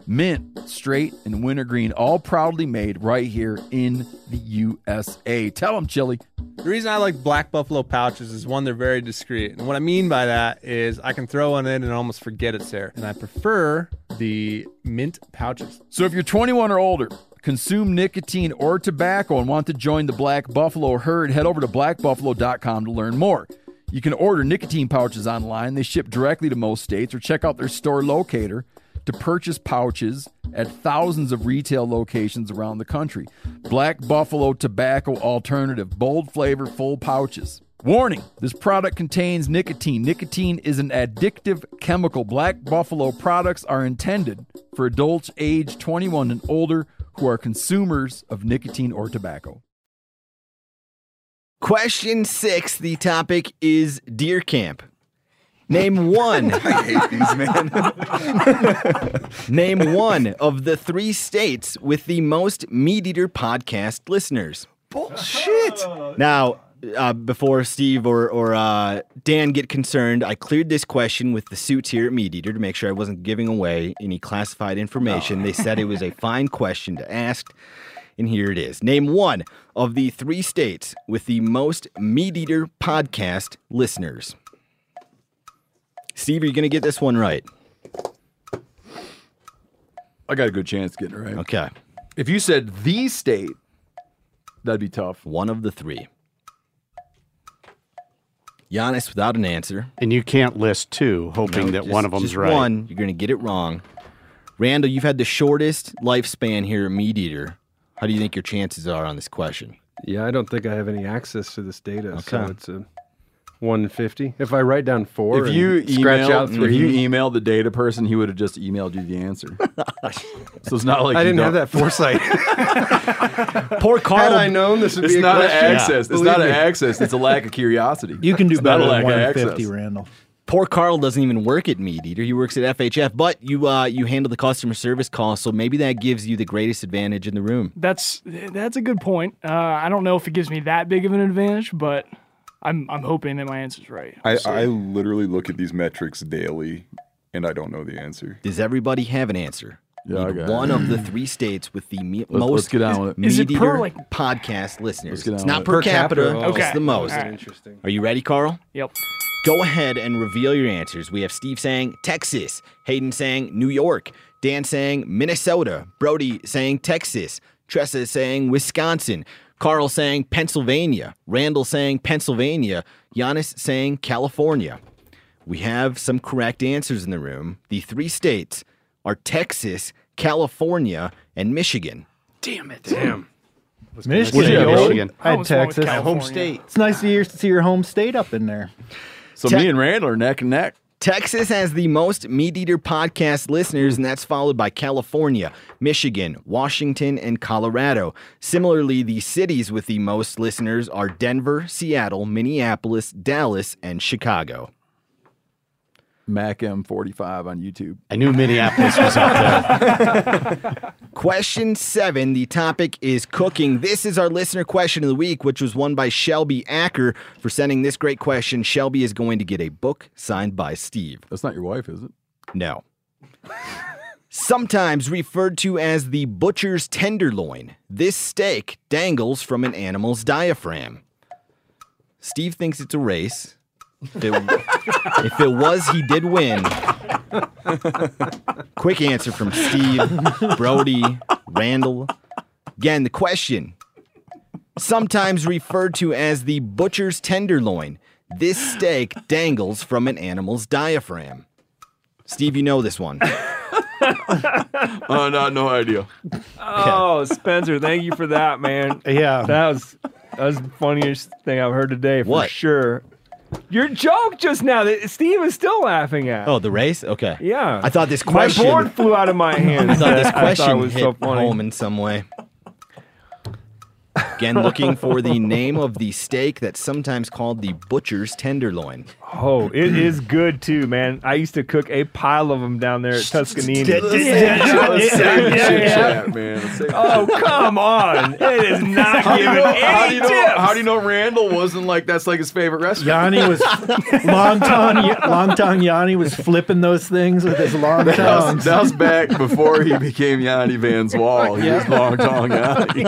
A: mint, straight, and wintergreen, all proudly made right here in the U S A. Tell them, Chili.
N: The reason I like Black Buffalo pouches is, one, they're very discreet. And what I mean by that is I can throw one in and almost forget it's there. And I prefer the mint pouches.
A: So if you're twenty-one or older, consume nicotine or tobacco, and want to join the Black Buffalo herd, head over to black buffalo dot com to learn more. You can order nicotine pouches online. They ship directly to most states, or check out their store locator to purchase pouches at thousands of retail locations around the country. Black Buffalo Tobacco Alternative. Bold flavor, full pouches. Warning, this product contains nicotine. Nicotine is an addictive chemical. Black Buffalo products are intended for adults age twenty-one and older who are consumers of nicotine or tobacco.
C: Question six. The topic is deer camp. Name one.
J: I hate these, man.
C: Name one of the three states with the most Meat Eater podcast listeners.
J: Bullshit.
C: Now, uh, before Steve or, or uh, Dan get concerned, I cleared this question with the suits here at Meat Eater to make sure I wasn't giving away any classified information. They said it was a fine question to ask, and here it is. Name one of the three states with the most Meat Eater podcast listeners. Steve, are you going to get this one right?
A: I got a good chance of getting it right.
C: Okay.
A: If you said the state, that'd be tough.
C: One of the three. Giannis without an answer.
E: And you can't list two, hoping
C: No,
E: that
C: just-
E: one of them's
C: just
E: right.
C: one, you're going to get it wrong. Randall, you've had the shortest lifespan here at Meat Eater. How do you think your chances are on this question?
L: Yeah, I don't think I have any access to this data, so
C: Okay.
L: it's a one fifty. If I write down four
A: If you
L: and scratch
A: emailed,
L: out three,
A: if you emailed the data person, he would have just emailed you the answer. So it's not like
L: I
A: you
L: didn't have
A: don't-
L: that foresight.
C: Poor Carl.
L: Had I known this would
A: It's
L: be a
A: not an
L: question,
A: access. It's
L: believe
A: not an
L: me.
A: access. It's a lack of curiosity.
D: You can do
A: It's not
D: better
A: a lack
D: than
A: of
D: one
A: access.
D: fifty, Randall.
C: Poor Carl doesn't even work at Meat Eater. He works at F H F, but you uh, you handle the customer service call, so maybe that gives you the greatest advantage in the room.
O: That's that's a good point. Uh, I don't know if it gives me that big of an advantage, but I'm I'm hoping that my answer's right.
K: I,
O: So-
K: I literally look at these metrics daily, and I don't know the answer.
C: Does everybody have an answer?
A: Yeah, I
C: Need
A: got
C: one
A: it.
C: of the three states with the me-
A: Let's-
C: most
A: let's get on with it.
C: Meat
O: Is it
C: Eater
O: per, like-
C: podcast listeners.
A: Let's get on
C: It's
A: with
C: not
A: it.
C: per,
L: Per
C: capita,
L: capita,
C: it's
O: okay.
C: the most.
O: All right.
L: Interesting.
C: Are you ready, Carl?
O: Yep.
C: Go ahead and reveal your answers. We have Steve saying Texas, Hayden saying New York, Dan saying Minnesota, Brody saying Texas, Tressa saying Wisconsin, Carl saying Pennsylvania, Randall saying Pennsylvania, Giannis saying California. We have some correct answers in the room. The three states are Texas, California, and Michigan.
O: Damn it.
N: Damn.
D: Michigan.
E: What'd you
D: yo.
E: get, Michigan?
D: I had
O: was going with
D: Texas.
O: California.
E: Home state.
D: It's nice to hear, see your home state up in there.
A: So
C: Te-
A: me and Randall are neck and neck.
C: Texas has the most Meat Eater podcast listeners, and that's followed by California, Michigan, Washington, and Colorado. Similarly, the cities with the most listeners are Denver, Seattle, Minneapolis, Dallas, and Chicago.
A: Mac M forty-five on YouTube.
E: I knew Minneapolis was up there.
C: Question seven. The topic is cooking. This is our listener question of the week, which was won by Shelby Acker for sending this great question. Shelby is going to get a book signed by Steve.
A: That's not your wife, is it?
C: No. Sometimes referred to as the butcher's tenderloin, this steak dangles from an animal's diaphragm. Steve thinks it's a race. If it, if it was, he did win. Quick answer from Steve, Brody, Randall. Again, the question. Sometimes referred to as the butcher's tenderloin, this steak dangles from an animal's diaphragm. Steve, you know this one.
A: Oh, no, no idea.
F: Oh, Spencer, thank you for that, man.
D: Yeah.
F: That was that was the funniest thing I've heard today for
C: What?
F: sure. Your joke just now that Steve is still laughing at.
C: Oh, the race? Okay.
F: Yeah.
C: I thought this
F: My
C: question.
F: board flew out of my hands.
C: I thought this
F: I thought
C: question
F: it was
C: hit
F: so funny.
C: home in some way. Again, looking for the name of the steak that's sometimes called the butcher's tenderloin.
F: Oh, it is good too, man. I used to cook a pile of them down there at Tuscanini. Oh, come on. It is not
A: How do you
F: giving
A: know,
F: any
A: how do you know,
F: tips.
A: how do you know Randall wasn't like, that's like his favorite restaurant?
E: Yanni was long tongue. Long tongue Yanni was flipping those things with his long
A: That
E: tongue.
A: was, that was back before he became Yanni Van's Wall. He was long tongue Yanni.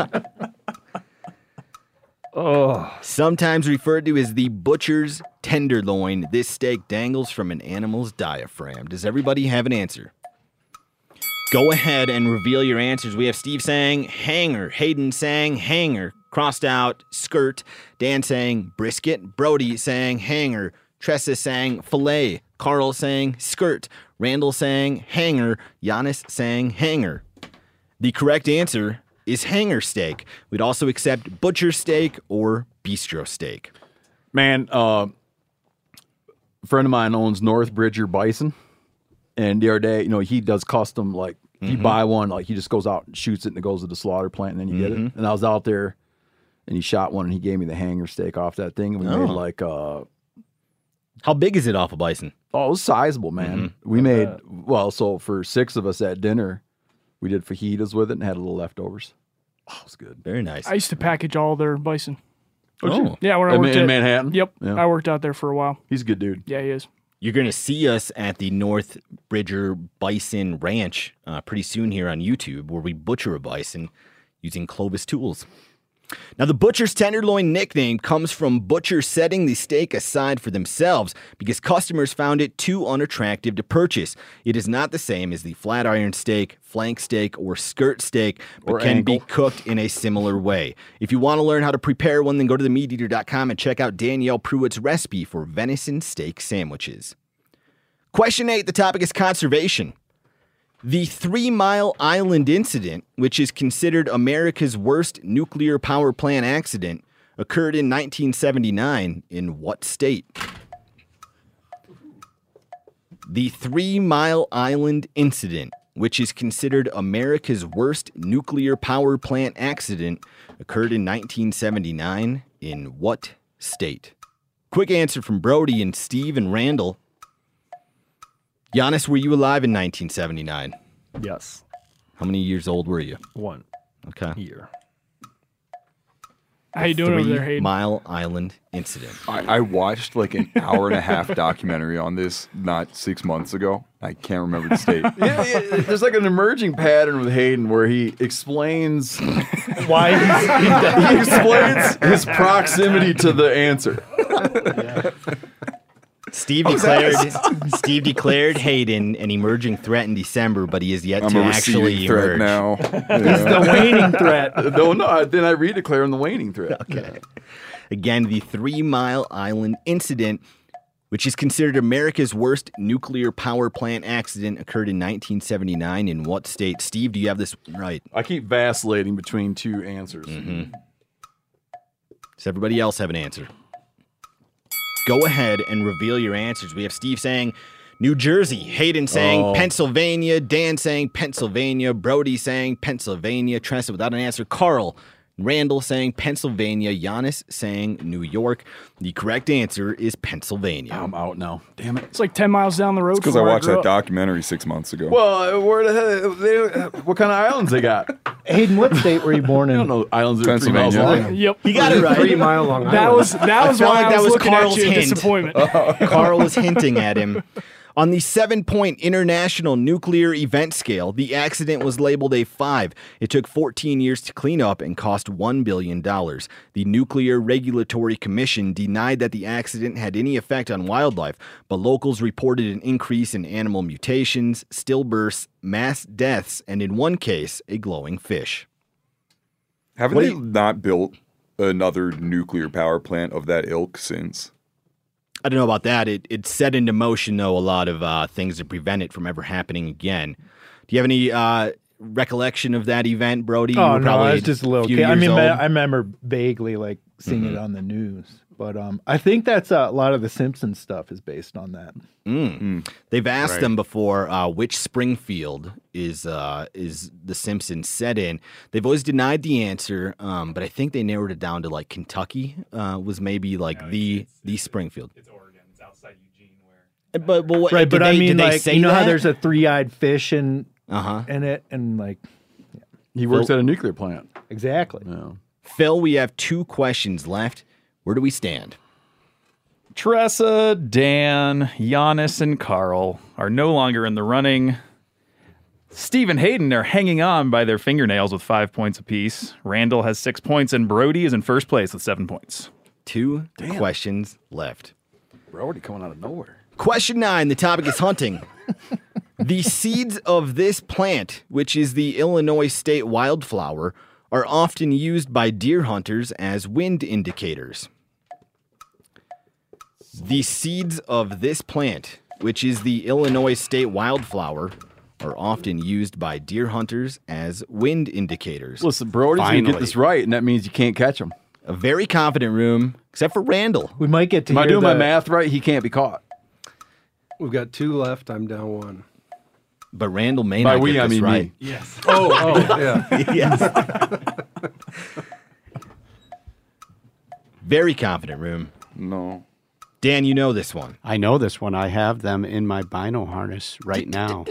F: Oh.
C: Sometimes referred to as the butcher's tenderloin, this steak dangles from an animal's diaphragm. Does everybody have an answer? Go ahead and reveal your answers. We have Steve saying hanger, Hayden saying hanger, crossed out skirt, Dan saying brisket, Brody saying hanger, Tressa saying filet, Carl saying skirt, Randall saying hanger, Giannis saying hanger. The correct answer is hanger steak. We'd also accept butcher steak or bistro steak.
A: Man, uh, a friend of mine owns North Bridger Bison. And the other day, you know, he does custom, like, if you
C: Mhm.
A: buy one, like, he just goes out and shoots it and it goes to the slaughter plant and then you get
C: Mhm.
A: it. And I was out there and he shot one and he gave me the hanger steak off that thing. And we
C: Oh.
A: made, like, uh,
C: How big is it off a bison?
A: oh, it was sizable, man.
C: Mhm.
A: We made, well, so for six of us at dinner, we did fajitas with it and had a little leftovers. Oh, it was good.
C: Very nice.
O: I used to package all their bison.
C: Oh.
O: Yeah, when I
A: In-
O: worked
A: in
O: at
A: Manhattan?
O: Yep,
A: Yeah.
O: I worked out there for a while.
A: He's a good dude.
O: Yeah, he is.
C: You're going to see us at the North Bridger Bison Ranch uh, pretty soon here on YouTube, where we butcher a bison using Clovis tools. Now, the butcher's tenderloin nickname comes from butchers setting the steak aside for themselves because customers found it too unattractive to purchase. It is not the same as the flat iron steak, flank steak, or skirt steak, but
A: Or
C: can
A: ankle.
C: be cooked in a similar way. If you want to learn how to prepare one, then go to the meat eater dot com and check out Danielle Pruitt's recipe for venison steak sandwiches. Question eight, the topic is conservation. The Three Mile Island incident, which is considered America's worst nuclear power plant accident, occurred in nineteen seventy-nine in what state? The Three Mile Island incident, which is considered America's worst nuclear power plant accident, occurred in nineteen seventy-nine in what state? Quick answer from Brody and Steve and Randall. Giannis, were you alive in nineteen seventy-nine?
F: Yes.
C: How many years old were you?
F: One
C: Okay.
F: year.
O: How you doing over
C: Three
O: there, Hayden?
C: Mile Island incident.
K: I, I watched like an hour and a half documentary on this not six months ago. I can't remember the state.
A: Yeah, yeah, there's like an emerging pattern with Hayden where he explains
E: Why he's,
A: he explains his proximity to the answer.
C: Steve
A: Oh, is that-
C: declared Steve declared Hayden an emerging threat in December, but he is yet
K: I'm
C: to
K: a receding
C: actually
K: threat
C: emerge.
K: now.
E: he's the waning threat.
A: No, no, then I redeclare him the waning threat.
C: Okay. Again, the Three Mile Island incident, which is considered America's worst nuclear power plant accident, occurred in nineteen seventy-nine in what state? Steve, do you have this right?
A: I keep vacillating between two answers.
C: Mm-hmm. Does everybody else have an answer? Go ahead and reveal your answers. We have Steve saying New Jersey, Hayden saying
A: Oh.
C: Pennsylvania, Dan saying Pennsylvania, Brody saying Pennsylvania, Tressa without an answer, Carl, Randall saying Pennsylvania, Giannis saying New York. The correct answer is Pennsylvania.
A: I'm out now. Damn it.
O: It's like ten miles down the road.
K: Because
O: from
K: I
O: where
K: watched
O: grew
K: that
O: up.
K: documentary six months ago.
A: Well, uh, where the hell? They, what kind of islands they got?
E: Hayden, what state were you born
A: I
E: in?
A: don't know. Islands are three miles
K: Pennsylvania.
A: long.
O: Yep.
C: You got it right.
L: Three mile long
O: That
L: island.
O: was that
C: I
O: was
C: felt
O: why
C: like
O: I
C: that
O: was,
C: was
O: looking
C: Carl's
O: at you in
C: hint.
O: disappointment.
C: Carl was hinting at him. On the seven-point International Nuclear Event Scale, the accident was labeled a five. It took fourteen years to clean up and cost one billion dollars. The Nuclear Regulatory Commission denied that the accident had any effect on wildlife, but locals reported an increase in animal mutations, stillbirths, mass deaths, and in one case, a glowing fish.
K: Haven't
C: What
K: they
C: do you-
K: not built another nuclear power plant of that ilk since?
C: I don't know about that. It it set into motion, though, a lot of uh, things to prevent it from ever happening again. Do you have any uh, recollection of that event, Brody? You
E: Oh
C: were
E: no,
C: probably
E: I was just a little
C: few
E: kid. I
C: years
E: mean,
C: old.
E: but I remember vaguely like seeing
C: Mhm.
E: it on the news. But um, I think that's uh, a lot of the Simpsons stuff is based on that.
C: Mm. They've asked
E: Right.
C: them before uh, which Springfield is uh, is the Simpsons set in. They've always denied the answer, um, but I think they narrowed it down to like Kentucky uh, was maybe like the the Springfield. It's Oregon. It's outside Eugene. Where? But well, what,
E: Right,
C: did
E: but I
C: they,
E: mean,
C: did they
E: like,
C: say
E: you know
C: that?
E: how there's a three-eyed fish in
C: uh-huh.
E: in it, and like
A: He works at a nuclear plant.
E: exactly.
C: Phil, we have two questions left. Where do we stand?
G: Tressa, Dan, Giannis, and Carl are no longer in the running. Steve and Hayden are hanging on by their fingernails with five points apiece. Randall has six points, and Brody is in first place with seven points.
C: Two questions left.
A: Brody coming out of nowhere.
C: Question nine, the topic is hunting. The seeds of this plant, which is the Illinois state wildflower, are often used by deer hunters as wind indicators. The seeds of this plant, which is the Illinois state wildflower, are often used by deer hunters as wind indicators.
A: Listen, Brody's going to get this right, and that means you can't catch him.
C: A very confident room, except for Randall.
E: We might get to
A: Am I
E: hear
A: doing my
E: the-
A: math right? He can't be caught.
L: We've got two left. I'm down one.
C: But Randall may
A: By
C: not
A: we,
C: get
A: I
C: this
A: mean
C: right.
A: me.
L: Yes. Oh, oh, yeah.
C: Yes. Very confident room.
K: No.
C: Dan, you know this one.
P: I know this one. I have them in my bino harness right now.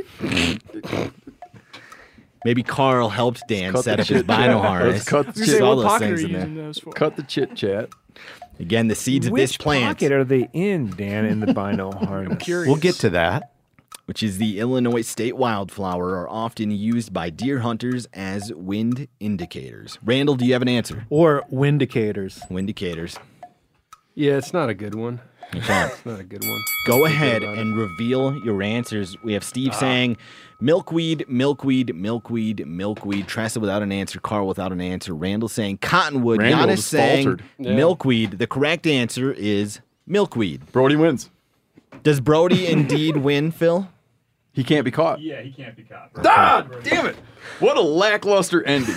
C: Maybe Carl helped Dan
A: Cut
C: set
A: the
C: up his
A: chit
C: bino
A: chat.
C: harness.
A: Let's cut the
C: Just
A: chit-
C: all
A: what
C: those
A: pocket
C: things
A: are
C: in
A: you
C: there.
A: using those for? Cut the chit chat.
C: Again, the seeds of
F: Which
C: this plant,
F: pocket are they in, Dan, in the bino harness?
P: We'll get to that.
C: which is the Illinois state wildflower, are often used by deer hunters as wind indicators. Randall, do you have an answer?
E: Or windicators.
C: Windicators.
L: Yeah, it's not a good one.
C: Okay.
L: It's not a good one.
C: Go
L: Think
C: ahead
L: about it.
C: and reveal your answers. We have Steve saying milkweed, milkweed, milkweed, milkweed. Tressa without an answer. Carl without an answer. Randall saying cottonwood.
A: Randall
C: Giannis
A: just
C: saying
A: faltered.
L: Yeah.
C: milkweed. The correct answer is milkweed.
A: Brody wins.
C: Does Brody indeed win, Phil?
A: He can't be caught.
G: Yeah, he can't be caught.
A: Ah, damn it. What a lackluster ending.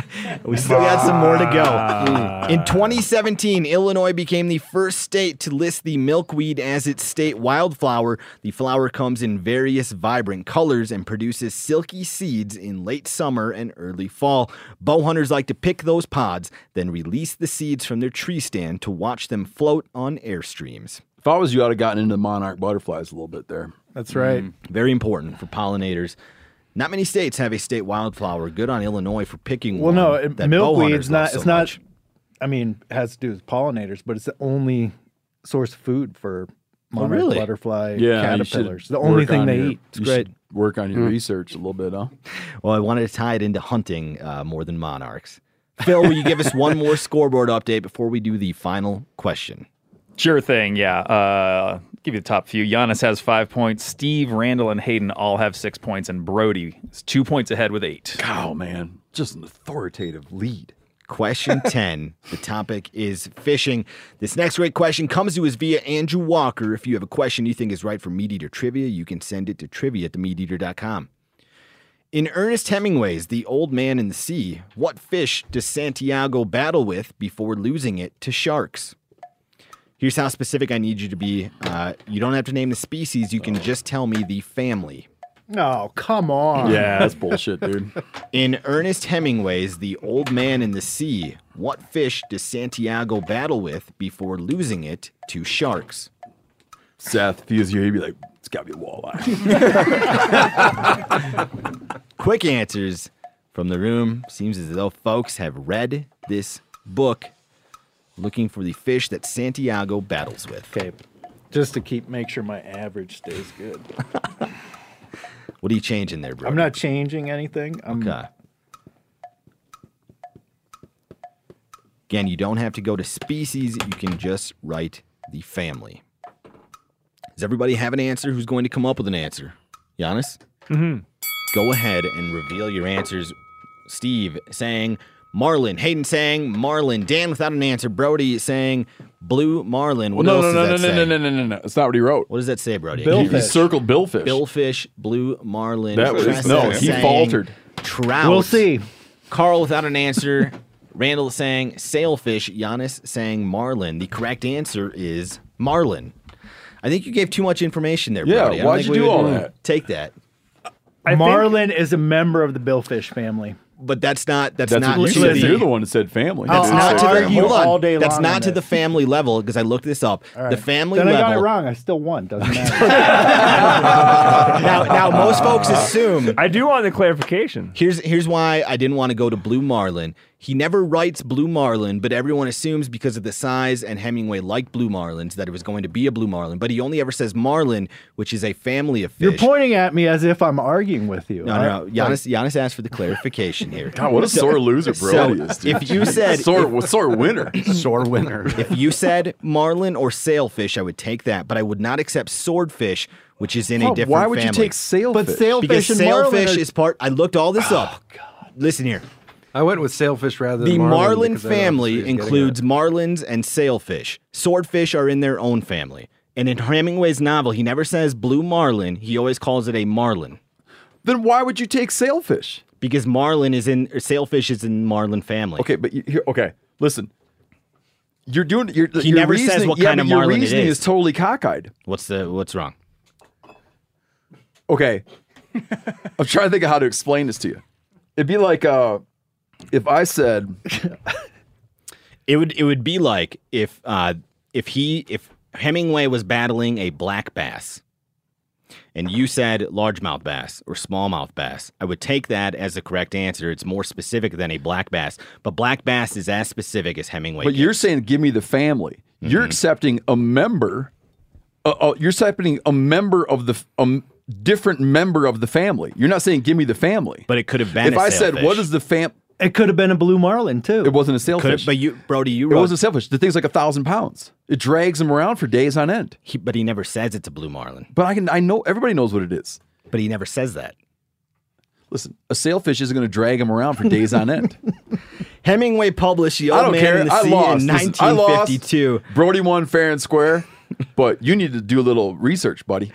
C: We still got some more to go. In twenty seventeen, Illinois became the first state to list the milkweed as its state wildflower. The flower comes in various vibrant colors and produces silky seeds in late summer and early fall. Bow hunters like to pick those pods, then release the seeds from their tree stand to watch them float on airstreams.
A: If I was you, I'd have gotten into the monarch butterflies a little bit there.
E: That's right.
C: Mm, very important for pollinators. Not many states have a state wildflower. Good on Illinois for picking
E: Well,
C: one.
E: no, it-
C: that bow hunters
E: milkweed's not.
C: love so
E: it's not.
C: much.
E: I mean, it has to do with pollinators, but it's the only source of food for monarch
C: really?
E: butterfly
A: Yeah, you should
E: caterpillars. The only
A: work
E: thing
A: on
E: they
A: your-
E: eat. It's
A: you
E: great.
A: should work on your research a little bit, huh?
C: Well, I wanted to tie it into hunting uh, more than monarchs. Phil, will you give us one more scoreboard update before we do the final question?
G: Sure thing, yeah. Uh, give you the top few. Giannis has five points. Steve, Randall, and Hayden all have six points, and Brody is two points ahead with eight.
A: Oh, man. Just an authoritative lead.
C: Question ten. The topic is fishing. This next great question comes to us via Andrew Walker. If you have a question you think is right for Meat Eater Trivia, you can send it to trivia at the meat eater dot com. In Ernest Hemingway's The Old Man in the Sea, what fish does Santiago battle with before losing it to sharks? Here's how specific I need you to be. Uh, you don't have to name the species. You can just tell me the family.
E: Oh, come on.
A: Yeah, that's bullshit, dude.
C: In Ernest Hemingway's The Old Man in the Sea, what fish does Santiago battle with before losing it to sharks?
A: Seth, if he was here, he'd be like, it's got to be a walleye.
C: Quick answers from the room. Seems as though folks have read this book, looking for the fish that Santiago battles with.
E: Okay, just to keep make sure my average stays good.
C: What are you changing there, bro?
E: I'm not changing anything. I'm,
C: Okay. Again, you don't have to go to species. You can just write the family. Does everybody have an answer? Who's going to come up with an answer? Giannis?
F: Mm-hmm.
C: Go ahead and reveal your answers. Steve saying marlin. Hayden saying marlin. Dan without an answer. Brody saying blue marlin. What
A: Well, no,
C: else
A: no,
C: does
A: no,
C: that
A: no,
C: say?
A: no, no, no, no, no. That's not what he wrote.
C: What does that say, Brody?
A: He, he circled billfish.
C: Billfish, blue marlin.
A: That was-
C: Tressa
A: no, he
C: saying
A: faltered.
C: Trout.
E: We'll see.
C: Carl without an answer. Randall is saying sailfish. Giannis saying marlin. The correct answer is marlin. I think you gave too much information there,
A: Yeah,
C: Brody. I don't
A: why'd
C: think
A: you
C: we
A: do
C: would
A: all that?
C: Take that.
F: I
E: Marlin is a member of the billfish family.
C: But that's not that's,
A: That's
C: not
A: what
C: to
A: you said.
C: the,
A: You're the one that said family.
C: That's
E: I'll-
C: not
E: I'll
C: to the
E: argue
C: hold on.
E: all day
C: That's
E: long
C: not
E: on
C: to the
E: this.
C: family level because I looked this up.
E: All right.
C: The family
E: then
C: level.
E: I got it wrong. I still won. Doesn't matter.
C: now, now most folks assume.
F: I do want the clarification.
C: Here's here's why I didn't want to go to Blue Marlin. He never writes Blue Marlin, but everyone assumes because of the size and Hemingway liked Blue Marlins that it was going to be a Blue Marlin. But he only ever says Marlin, which is a family of fish.
E: You're pointing at me as if I'm arguing with you.
C: No, no, no. Giannis, Giannis asked for the clarification here.
A: God, what a sore loser Brody
C: so
A: is. Dude.
C: If you said
A: sore, sore winner,
P: sore winner.
C: If you said marlin or sailfish, I would take that, but I would not accept swordfish, which is in a
A: Oh,
C: different
A: why would you
C: family.
A: take sailfish?
E: But sailfish
C: Because
E: and marlin
C: sailfish
E: are-
C: is part. I looked all this up. Listen here.
L: I went with sailfish rather than
C: The
L: marlin.
C: marlin
L: because I know what
C: family
L: he was getting
C: includes marlins and sailfish. Swordfish are in their own family. And in Hemingway's novel, he never says blue marlin. He always calls it a marlin.
A: Then why would you take sailfish?
C: Because marlin is in, or sailfish is in marlin family.
A: Okay, but you, here, okay, listen. You're doing. You're,
C: He
A: your
C: never says
A: reasoning-
C: what
A: yeah,
C: kind
A: but
C: of
A: your
C: marlin it
A: reasoning
C: is.
A: is totally cockeyed.
C: What's the what's wrong?
A: Okay, I'm trying to think of how to explain this to you. It'd be like uh, if I said,
C: It would it would be like if uh, if he if Hemingway was battling a black bass, and you said largemouth bass or smallmouth bass. I would take that as the correct answer. It's more specific than a black bass, but black bass is as specific as Hemingway.
A: but
C: gets.
A: you're saying, give me the family.
C: Mm-hmm.
A: You're accepting a member. Uh, uh, you're accepting a member of the um, different member of the family. You're not saying, give me the family.
C: But it could have been.
A: If
C: a
A: I said,
C: sailfish.
A: what is the fam?
E: It could have been a blue marlin too.
A: It wasn't a
C: Could
A: sailfish.
C: have- but you, Brody, you
A: it
C: wrote.
A: wasn't a sailfish. The thing's like a thousand pounds. It drags them around for days on end.
C: He, but he never says it's a blue marlin.
A: But I can. I know everybody knows what it is.
C: But he never says that.
A: Listen, a sailfish isn't going to drag him around for days on end.
C: Hemingway published The
A: I
C: Old
A: don't
C: Man
A: care.
C: in the
A: I
C: Sea
A: lost.
C: in
A: Listen, I lost.
C: nineteen fifty-two.
A: Brody won fair and square, but you need to do a little research, buddy.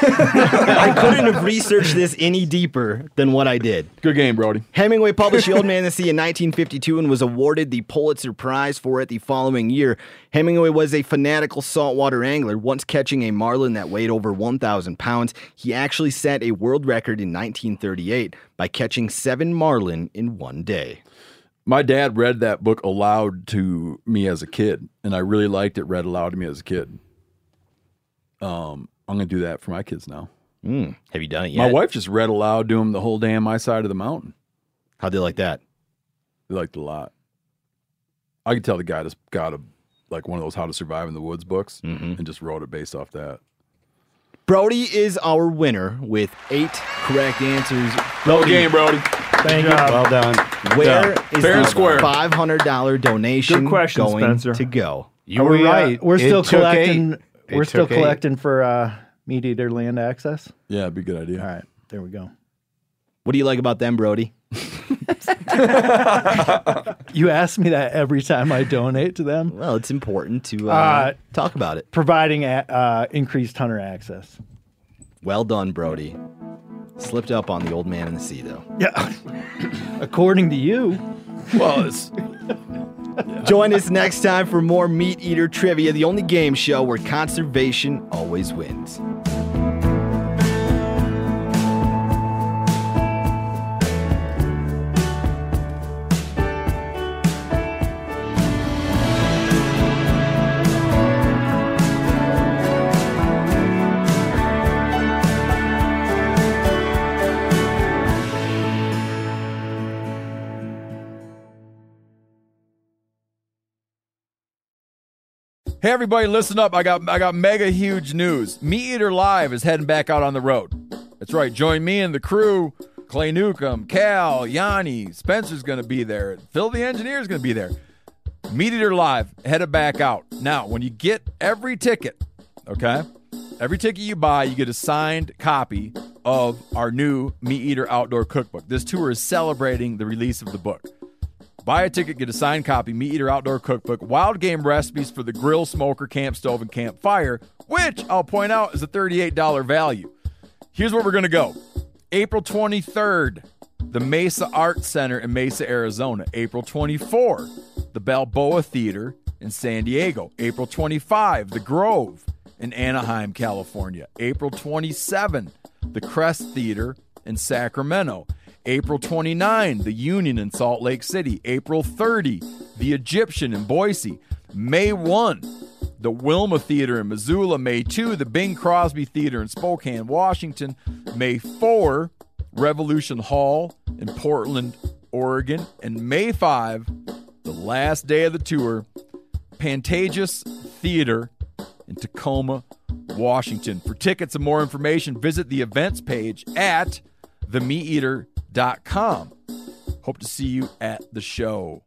C: I couldn't have researched this any deeper than what I did.
A: Good game, Brody.
C: Hemingway published The Old Man in the Sea in nineteen fifty-two and was awarded the Pulitzer Prize for it the following year. Hemingway was a fanatical saltwater angler, once catching a marlin that weighed over one thousand pounds. He actually set a world record in nineteen thirty-eight by catching seven marlin in one day.
A: My dad read that book aloud to me as a kid, and I really liked it read aloud to me as a kid. Um, I'm going to do that for my kids now.
C: Mm, have you done it yet?
A: My wife just read aloud to them the whole damn My Side of the Mountain.
C: How'd they like that?
A: They liked it a lot. I could tell the guy just got a like one of those How to Survive in the Woods books and just wrote it based off that.
C: Brody is our winner with eight correct answers.
A: No game, Brody.
E: Thank you.
P: Well done.
C: Where
A: Yeah.
C: is
A: Fair and
C: the
A: square.
C: five hundred dollars donation
F: Good question,
C: going
F: Spencer.
C: to go?
P: You
E: Are
P: were
E: we, uh,
P: right.
E: we're
P: It
E: still
P: took
E: collecting.
P: eight. It
E: We're still
P: took eight.
E: collecting for uh, Meat Eater land access.
A: Yeah, it'd be a good idea.
E: All right, there we go.
C: What do you like about them, Brody?
E: You ask me that every time I donate to them.
C: Well, it's important to uh,
E: Uh,
C: talk about it.
E: Providing a, uh, increased hunter access.
C: Well done, Brody. Slipped up on the Old Man in the Sea, though.
E: Yeah. According to you.
A: Well, it's
C: Join us next time for more Meat Eater Trivia, the only game show where conservation always wins.
A: Hey everybody, listen up. I got I got mega huge news. Meat Eater Live is heading back out on the road. That's right. Join me and the crew. Clay Newcomb, Cal, Yanni, Spencer's going to be there. Phil the engineer's going to be there. Meat Eater Live headed back out. Now, when you get every ticket, okay? Every ticket you buy, you get a signed copy of our new Meat Eater Outdoor Cookbook. This tour is celebrating the release of the book. Buy a ticket, get a signed copy, Meat Eater Outdoor Cookbook, wild game recipes for the grill, smoker, camp stove, and campfire, which I'll point out is a thirty-eight dollars value. Here's where we're going to go. April twenty-third, the Mesa Arts Center in Mesa, Arizona. April twenty-fourth, the Balboa Theater in San Diego. April twenty-fifth, the Grove in Anaheim, California. April twenty-seventh, the Crest Theater in Sacramento. April twenty-ninth, the Union in Salt Lake City. April thirtieth, the Egyptian in Boise. May first, the Wilma Theater in Missoula. May second, the Bing Crosby Theater in Spokane, Washington. May fourth, Revolution Hall in Portland, Oregon. And May fifth, the last day of the tour, Pantages Theater in Tacoma, Washington. For tickets and more information, visit the events page at the meat eater dot com. Hope to see you at the show.